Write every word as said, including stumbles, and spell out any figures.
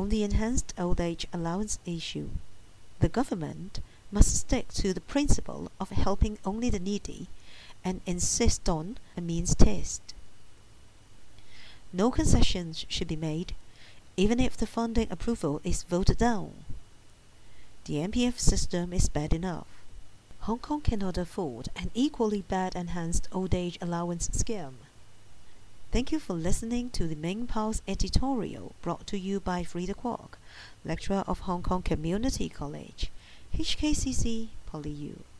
on the enhanced old age allowance issue. The government must stick to the principle of helping only the needy and insist on a means test. No concessions should be made, even if the funding approval is voted down. The M P F system is bad enough. Hong Kong cannot afford an equally bad enhanced old age allowance scheme. Thank you for listening to the Main Pulse editorial brought to you by Frida Kwok, lecturer of Hong Kong Community College, H K C C, PolyU.